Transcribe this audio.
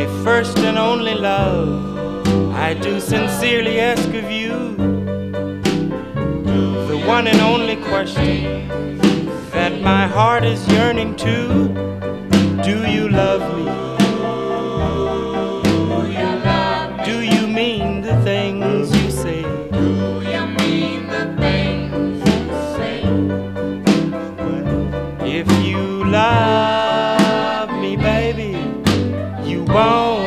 first and only love, I do sincerely ask of you the one and only question that my heart is yearning to. Do you love me? Do you mean the things you say? Do you mean the things you say? Well, if you love me, baby, you won't